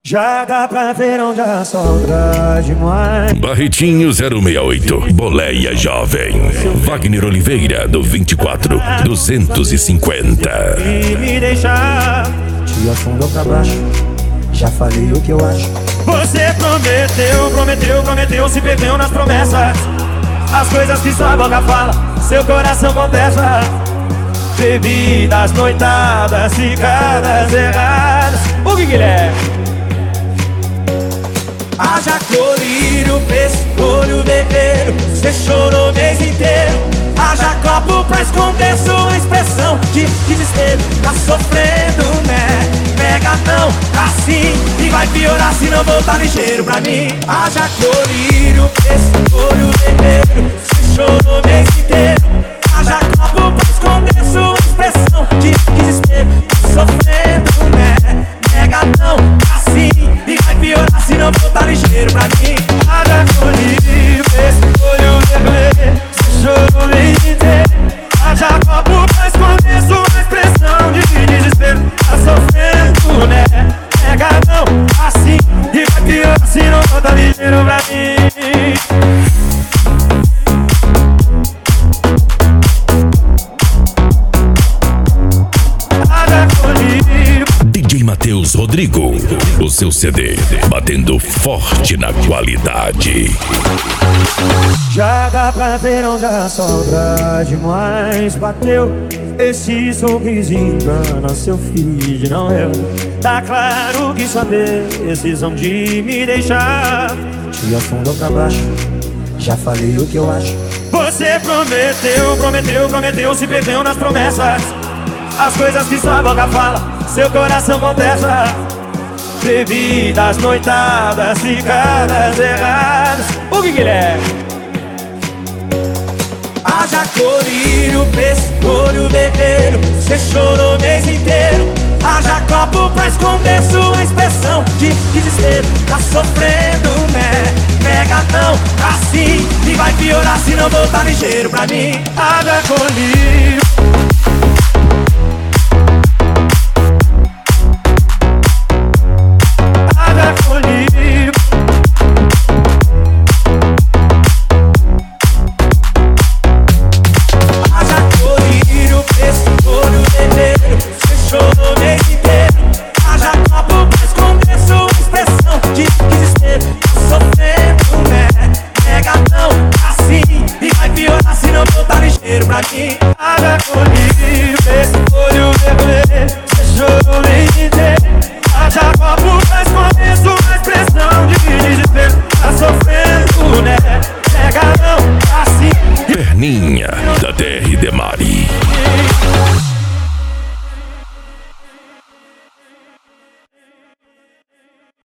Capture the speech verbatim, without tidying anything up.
Já dá pra ver onde a saudade mais. Barretinho zero seis oito, Boleia Jovem. Wagner Oliveira, do vinte e quatro, duzentos e cinquenta. E me deixar, te afundou pra baixo. Já falei o que eu acho. Você prometeu, prometeu, prometeu, se perdeu nas promessas. As coisas que sua boca fala, seu coração contesta. Bebidas, noitadas, ficadas erradas. O que que é? Haja colírio, pescolho, bebeiro. Cê chorou o mês inteiro. Haja copo pra esconder sua expressão de desespero. Tá sofrendo, né? Pega não, assim. E vai piorar se não voltar ligeiro pra mim. Haja colírio, pescolho, bebeiro. Cê chorou o mês inteiro. Haja copo pra esconder sua expressão de desespero. Tá sofrendo, né? Pega não, assim. E vai piorar se não voltar ligeiro pra mim. Haja colírio, pescolho, bebeiro. Cê chorou o mês inteiro. Haja copo pra esconder sua expressão de desespero. Tá sofrendo, né? Pega não, assim. E vai piorar se não voltar ligeiro pra mim. D J Matheus Rodrigo, o seu C D, batendo forte na qualidade. Já dá pra ver onde a saudade mais bateu. Esse sorrisinho engana seu feed, não eu. Tá claro que sua decisão de me deixar te afundou pra baixo. Já falei o que eu acho. Você prometeu, prometeu, prometeu, se perdeu nas promessas. As coisas que sua boca fala, seu coração contesta. Bebidas, noitadas, ficadas erradas. O que que ele é? Haja colírio, pescolho, bebeiro. Cê chorou o mês inteiro. Haja copo pra esconder sua expressão de desespero. Tá sofrendo, né? Pega não, assim. E vai piorar se não voltar ligeiro pra mim. Haja colírio. Pra mim, haja colírio, pescolho, beber. Cê chorou o mês inteiro. Haja copo pra esconder sua expressão de desespero. Tá sofrendo, né? Pega não, assim. Perninha, da D R Demari.